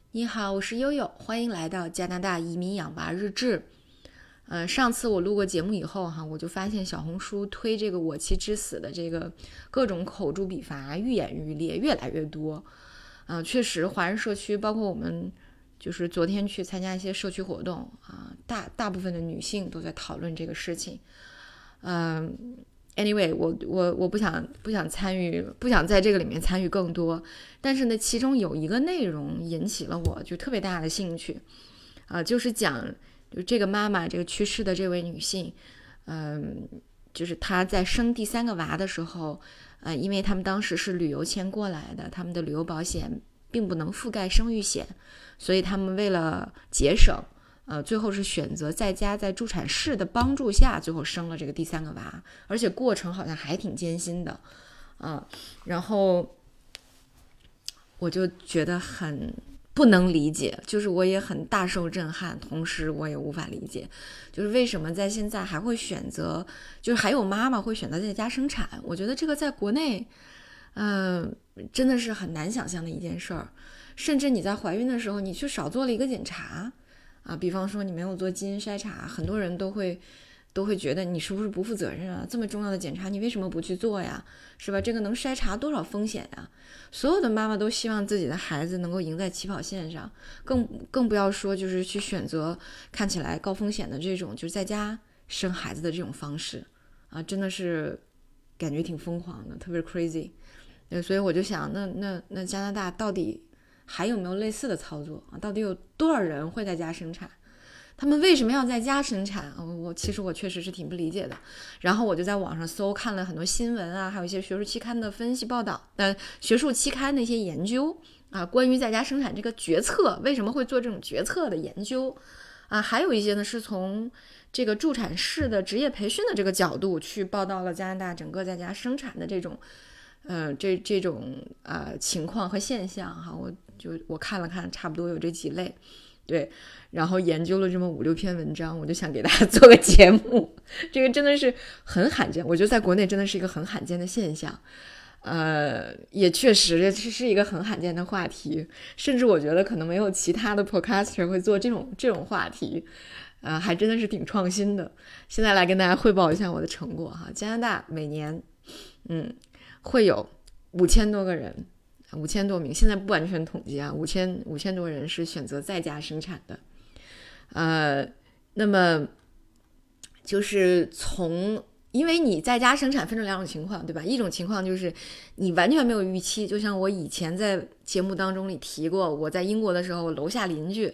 你好，我是悠悠，欢迎来到加拿大移民养娃日志。上次我录过节目以后哈，我就发现小红书推这个"我妻之死"的这个各种口诛笔伐、愈演愈烈，越来越多。确实，华人社区包括我们，就是昨天去参加一些社区活动啊，大部分的女性都在讨论这个事情。Anyway，我不想参与，不想在这个里面参与更多。但是呢，其中有一个内容引起了我就特别大的兴趣，就是讲就这个妈妈，这个去世的这位女性，就是她在生第3个娃的时候，因为他们当时是旅游签过来的，他们的旅游保险并不能覆盖生育险，所以他们为了节省。最后是选择在家在助产士的帮助下，最后生了这个第3个娃，而且过程好像还挺艰辛的，然后我就觉得很不能理解，就是我也很大受震撼，同时我也无法理解，就是为什么在现在还会选择，就是还有妈妈会选择在家生产，我觉得这个在国内，真的是很难想象的一件事儿，甚至你在怀孕的时候，你去少做了一个检查。比方说你没有做基因筛查，很多人都会觉得你是不是不负责任啊？这么重要的检查你为什么不去做呀？是吧？这个能筛查多少风险呀？所有的妈妈都希望自己的孩子能够赢在起跑线上，更不要说就是去选择看起来高风险的这种就是在家生孩子的这种方式真的是感觉挺疯狂的，特别 crazy。所以我就想，那加拿大到底还有没有类似的操作到底有多少人会在家生产？他们为什么要在家生产？其实我确实是挺不理解的。然后我就在网上搜，看了很多新闻还有一些学术期刊的分析报道，学术期刊的一些研究关于在家生产这个决策，为什么会做这种决策的研究还有一些呢是从这个助产士的职业培训的这个角度去报道了加拿大整个在家生产的这种这种情况和现象我看了看，差不多有这几类，对，然后研究了这么5-6篇文章，我就想给大家做个节目。这个真的是很罕见，我觉得在国内真的是一个很罕见的现象，也确实是一个很罕见的话题，甚至我觉得可能没有其他的 podcaster 会做这种话题，还真的是挺创新的。现在来跟大家汇报一下我的成果加拿大每年，会有5000多个人。5000多名，现在不完全统计5000多人是选择在家生产的，那么就是因为你在家生产分成2种情况，对吧？一种情况就是你完全没有预期，就像我以前在节目当中里提过，我在英国的时候，楼下邻居，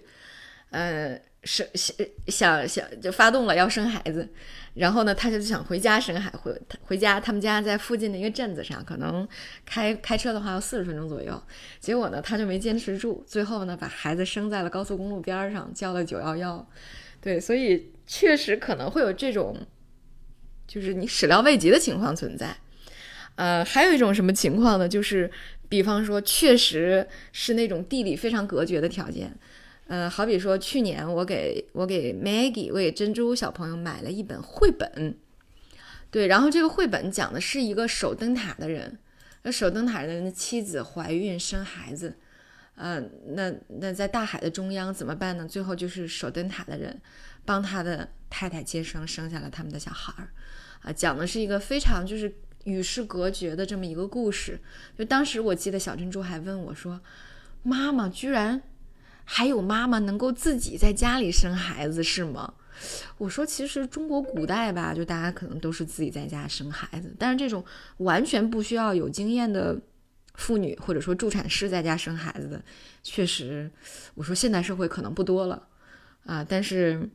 想就发动了要生孩子，然后呢，他就想回家生孩回家，他们家在附近的一个镇子上，可能开车的话要40分钟左右。结果呢，他就没坚持住，最后呢，把孩子生在了高速公路边上，叫了911。对，所以确实可能会有这种，就是你始料未及的情况存在。还有一种什么情况呢？就是比方说，确实是那种地理非常隔绝的条件。好比说去年我给 Maggie 我给珍珠小朋友买了一本绘本，对，然后这个绘本讲的是一个守灯塔的人，守灯塔的人的妻子怀孕生孩子，那在大海的中央怎么办呢？最后就是守灯塔的人帮他的太太接生，生下了他们的小孩讲的是一个非常就是与世隔绝的这么一个故事。就当时我记得小珍珠还问我说，妈妈居然还有妈妈能够自己在家里生孩子是吗？我说其实中国古代吧，就大家可能都是自己在家生孩子，但是这种完全不需要有经验的妇女或者说助产士在家生孩子的，确实我说现代社会可能不多了但是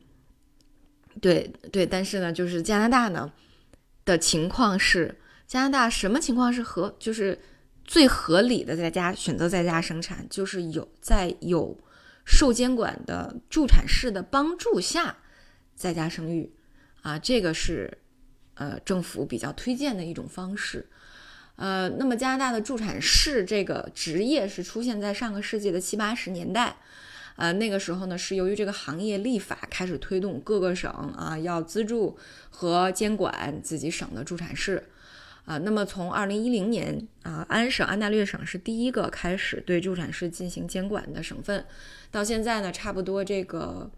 但是呢，就是加拿大呢的情况是，加拿大什么情况是就是最合理的选择在家生产，就是有受监管的助产士的帮助下在家生育这个是政府比较推荐的一种方式。那么加拿大的助产士这个职业是出现在上个世纪的70、80年代，那个时候呢是由于这个行业立法开始推动，各个省要资助和监管自己省的助产士。 那么从2010年安省安大略省是第一个开始对助产士进行监管的省份，到现在呢，差不多这个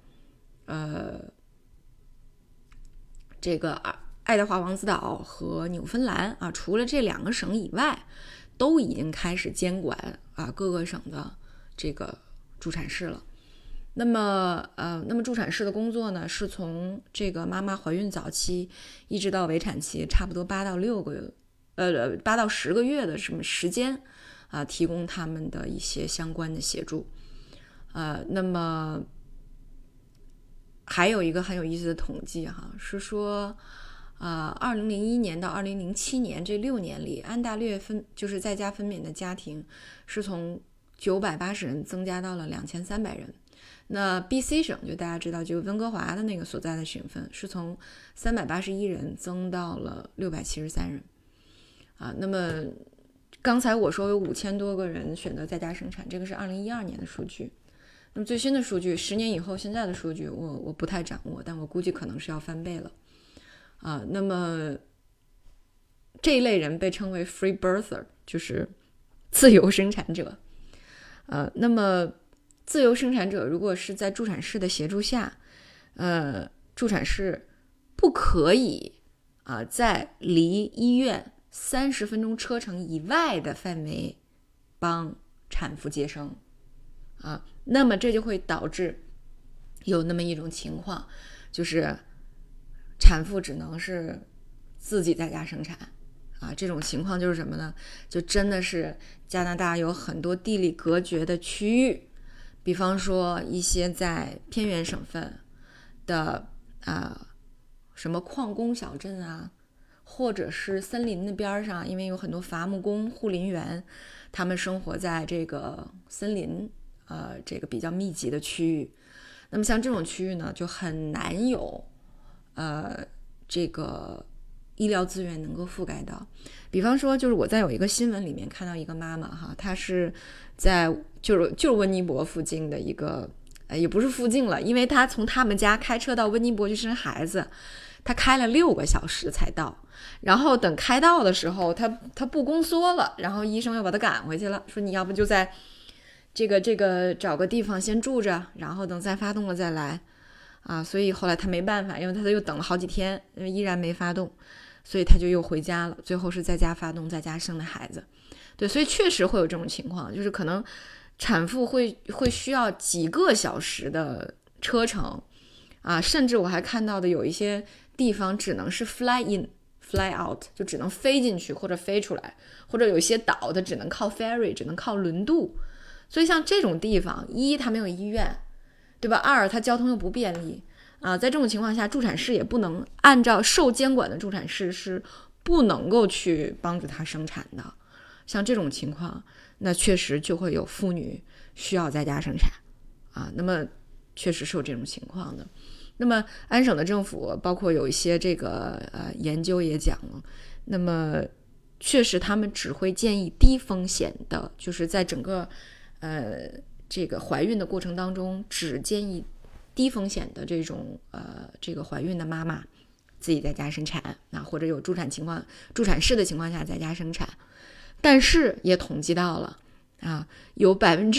爱德华王子岛和纽芬兰除了这2个省以外，都已经开始监管各个省的这个助产士了。那么助产士的工作呢，是从这个妈妈怀孕早期一直到围产期，差不多8到10个月的什么时间提供他们的一些相关的协助。那么还有一个很有意思的统计是说2001年到2007年这6年里，安大略就是在家分娩的家庭是从980人增加到了2300人。那 BC 省就大家知道，就温哥华的那个所在的省份，是从381人增到了673人。那么刚才我说有5000多个人选择在家生产，这个是2012年的数据。那么最新的数据，10年以后现在的数据我不太掌握，但我估计可能是要翻倍了。那么这一类人被称为 free birther， 就是自由生产者。那么自由生产者如果是在助产士的协助下，助产士不可以在离医院30分钟车程以外的范围帮产妇接生那么这就会导致有那么一种情况，就是产妇只能是自己在家生产这种情况就是什么呢？就真的是加拿大有很多地理隔绝的区域，比方说一些在偏远省份的什么矿工小镇或者是森林的边上，因为有很多伐木工、护林员，他们生活在这个森林这个比较密集的区域。那么像这种区域呢，就很难有这个医疗资源能够覆盖到。比方说，就是我在有一个新闻里面看到一个妈妈她是在就是温尼伯附近的一个也不是附近了，因为她从他们家开车到温尼伯去生孩子，她开了6个小时才到，然后等开到的时候她不宫缩了，然后医生又把她赶回去了，说你要不就在这个找个地方先住着，然后等再发动了再来所以后来他没办法，因为他又等了好几天，因为依然没发动，所以他就又回家了，最后是在家发动，在家生的孩子。对，所以确实会有这种情况，就是可能产妇会需要几个小时的车程甚至我还看到的有一些地方只能是 fly in fly out， 就只能飞进去或者飞出来，或者有一些岛它只能靠 ferry， 只能靠轮渡。所以像这种地方，一它没有医院，对吧？二它交通又不便利在这种情况下，助产士也不能按照受监管的助产士是不能够去帮助他生产的。像这种情况，那确实就会有妇女需要在家生产那么确实是有这种情况的。那么安省的政府包括有一些这个研究也讲了，那么确实他们只会建议低风险的，就是在整个这个怀孕的过程当中，只建议低风险的这种这个怀孕的妈妈自己在家生产或者有助产士的情况下在家生产。但是也统计到了有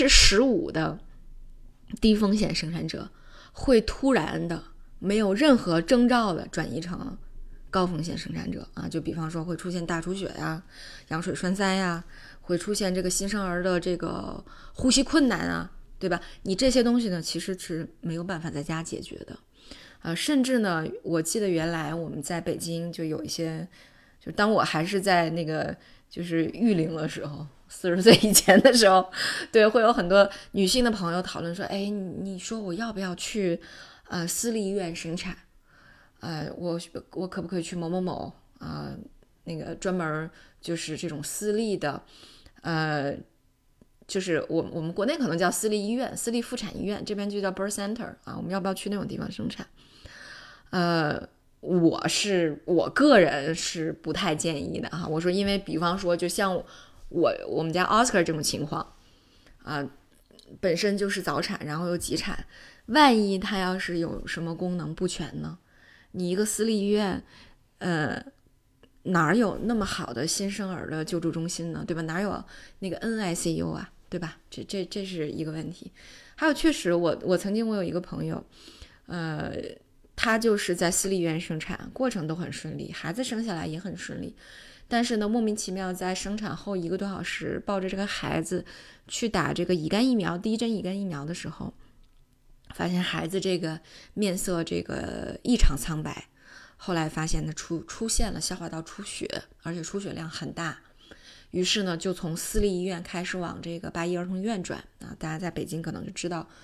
15%的低风险生产者会突然的没有任何征兆的转移成高风险生产者就比方说会出现大出血羊水栓塞会出现这个新生儿的这个呼吸困难对吧？你这些东西呢，其实是没有办法在家解决的甚至呢，我记得原来我们在北京就有一些，就当我还是在那个就是育龄的时候，40岁以前的时候，对，会有很多女性的朋友讨论说，哎，你说我要不要去私立医院生产？我可不可以去某某某那个专门就是这种私立的就是我们国内可能叫私立医院、私立妇产医院，这边就叫 birth center 我们要不要去那种地方生产？我个人是不太建议的我说，因为比方说，就像我们家 Oscar 这种情况本身就是早产，然后又急产，万一他要是有什么功能不全呢？你一个私立医院哪有那么好的新生儿的救助中心呢？对吧？哪有那个 NICU 啊？对吧？这是一个问题。还有，确实我曾经有一个朋友，他就是在私立医院生产，过程都很顺利，孩子生下来也很顺利，但是呢，莫名其妙在生产后1个多小时，抱着这个孩子去打这个乙肝疫苗，第一针乙肝疫苗的时候，发现孩子这个面色这个异常苍白，后来发现呢出现了消化道出血，而且出血量很大，于是呢就从私立医院开始往这个八一儿童医院转啊。大家在北京可能就知道，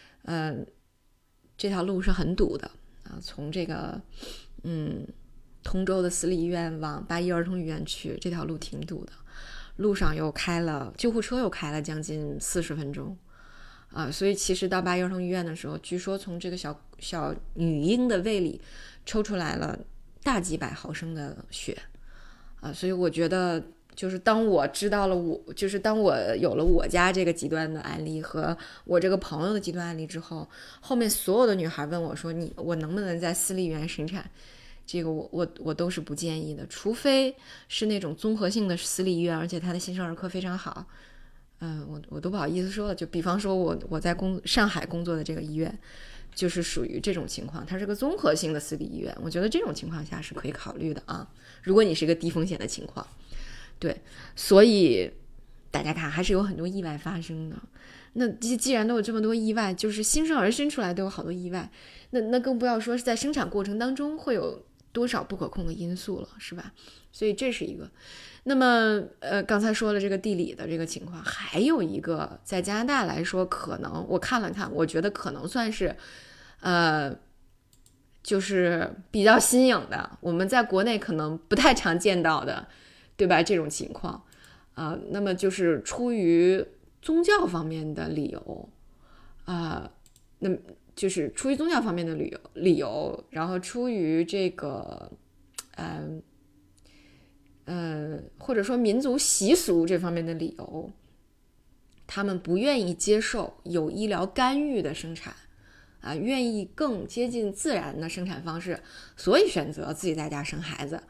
这条路是很堵的啊，从这个通州的私立医院往八一儿童医院去，这条路挺堵的，路上又开了救护车，又开了将近40分钟。所以其实到八一儿童医院的时候，据说从这个小女婴的胃里抽出来了大几百毫升的血所以我觉得就是当我知道了当我有了我家这个极端的案例和我这个朋友的极端案例之后，后面所有的女孩问我说我能不能在私立医院生产，这个我都是不建议的，除非是那种综合性的私立医院，而且它的新生儿科非常好。我都不好意思说了，就比方说我在上海工作的这个医院，就是属于这种情况，它是个综合性的私立医院，我觉得这种情况下是可以考虑的啊。如果你是一个低风险的情况，对，所以大家看还是有很多意外发生的。那既然都有这么多意外，就是新生儿生出来都有好多意外，那更不要说是在生产过程当中会有多少不可控的因素了，是吧？所以这是一个。那么刚才说了这个地理的这个情况，还有一个在加拿大来说，可能我看了看，我觉得可能算是就是比较新颖的，我们在国内可能不太常见到的，对吧？这种情况那么就是出于宗教方面的理由那么就是出于宗教方面的理由，然后出于这个或者说民族习俗这方面的理由，他们不愿意接受有医疗干预的生产愿意更接近自然的生产方式，所以选择自己在家生孩子。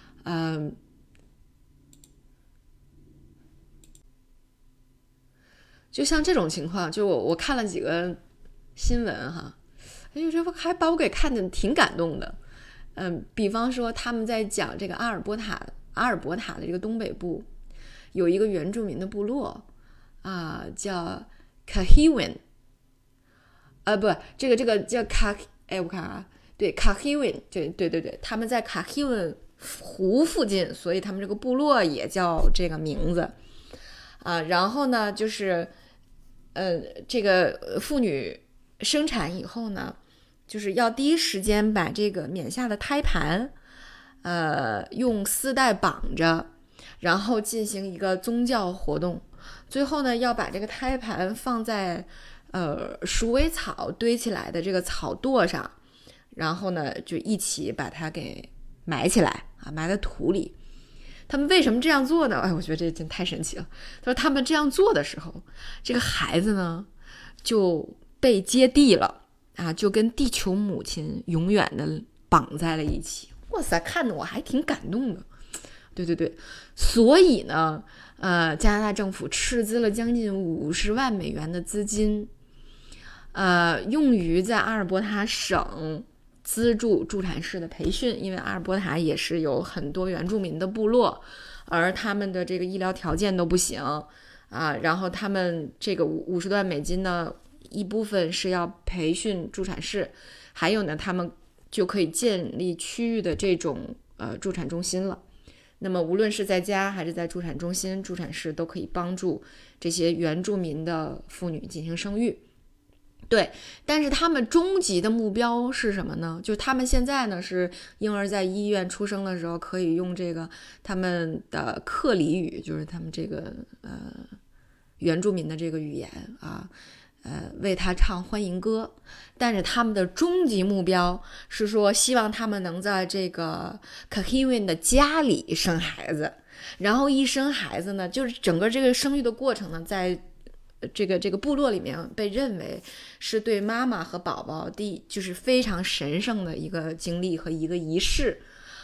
就像这种情况，就我看了几个新闻哈，这还把我给看得挺感动的。比方说他们在讲这个阿尔伯塔的这个东北部有一个原住民的部落叫 Kahewin 不，这个叫我看对 Kahewin， 对，他们在 Kahewin 湖附近，所以他们这个部落也叫这个名字然后呢，就是这个妇女生产以后呢，就是要第一时间把这个冕下的胎盘用丝带绑着，然后进行一个宗教活动，最后呢要把这个胎盘放在鼠尾草堆起来的这个草垛上，然后呢就一起把它给埋起来埋在土里。他们为什么这样做呢？我觉得这真太神奇了。他说他们这样做的时候，这个孩子呢就被接地了就跟地球母亲永远的绑在了一起。哇塞，看得我还挺感动的。对，所以呢加拿大政府斥资了将近50万美元的资金用于在阿尔伯塔省资助助产士的培训，因为阿尔伯塔也是有很多原住民的部落，而他们的这个医疗条件都不行然后他们这个50多万美金呢，一部分是要培训助产士，还有呢他们就可以建立区域的这种助产中心了。那么无论是在家还是在助产中心，助产士都可以帮助这些原住民的妇女进行生育。对，但是他们终极的目标是什么呢？就他们现在呢是婴儿在医院出生的时候可以用这个他们的克里语，就是他们这个原住民的这个语言为他唱欢迎歌。但是他们的终极目标是说希望他们能在这个 Kahewin 的家里生孩子，然后一生孩子呢，就是整个这个生育的过程呢，在这个部落里面被认为是对妈妈和宝宝就是非常神圣的一个经历和一个仪式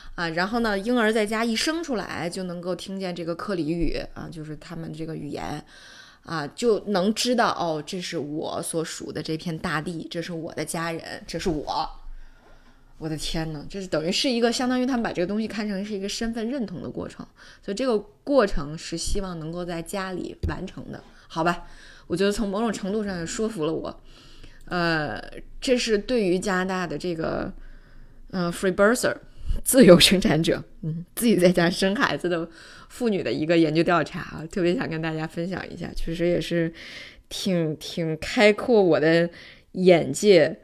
啊，然后呢，婴儿在家一生出来就能够听见这个克里语啊，就是他们这个语言啊，就能知道哦，这是我所属的这片大地，这是我的家人，这是我的天呐，这是等于是一个相当于他们把这个东西看成是一个身份认同的过程，所以这个过程是希望能够在家里完成的，好吧？我觉得从某种程度上也说服了我。这是对于加拿大的这个free birther 自由生产者，自己在家生孩子的妇女的一个研究调查啊，特别想跟大家分享一下，确实也是挺开阔我的眼界，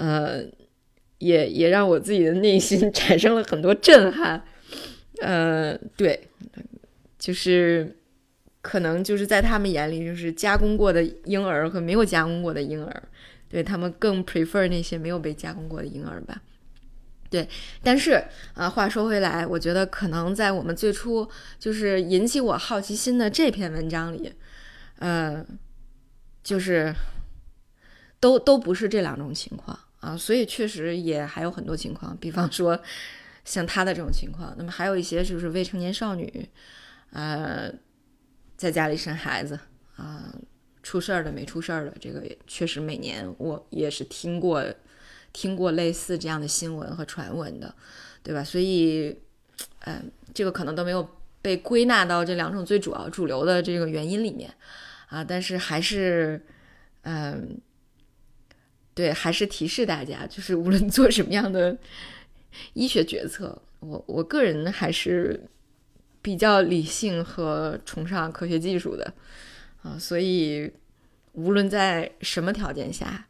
也让我自己的内心产生了很多震撼。对，就是可能就是在他们眼里，就是加工过的婴儿和没有加工过的婴儿，对，他们更 prefer 那些没有被加工过的婴儿吧。对，但是话说回来，我觉得可能在我们最初就是引起我好奇心的这篇文章里，就是都不是这两种情况啊，所以确实也还有很多情况，比方说像他的这种情况，那么还有一些就是未成年少女，在家里生孩子啊，出事儿的没出事儿的，这个确实每年我也是听过类似这样的新闻和传闻的，对吧？所以，这个可能都没有被归纳到这两种最主流的这个原因里面啊，但是还是，对，还是提示大家，就是无论做什么样的医学决策，我个人还是比较理性和崇尚科学技术的啊，所以无论在什么条件下，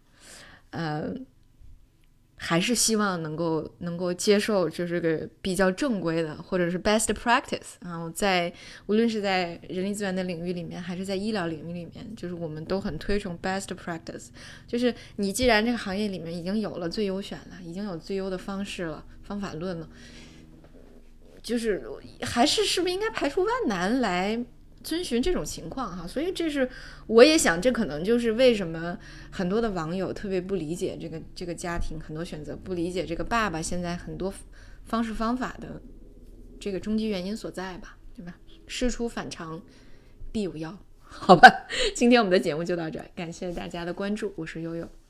还是希望能够接受就是个比较正规的或者是 best practice 啊，无论是在人力资源的领域里面还是在医疗领域里面，就是我们都很推崇 best practice， 就是你既然这个行业里面已经有了最优选了，已经有最优的方式了，方法论了，就是还是不是应该排除万难来遵循这种情况哈？所以我也想，这可能就是为什么很多的网友特别不理解这个家庭，很多选择不理解这个爸爸现在很多方式方法的这个终极原因所在吧，对吧？事出反常必有妖，好吧？今天我们的节目就到这儿，感谢大家的关注，我是悠悠。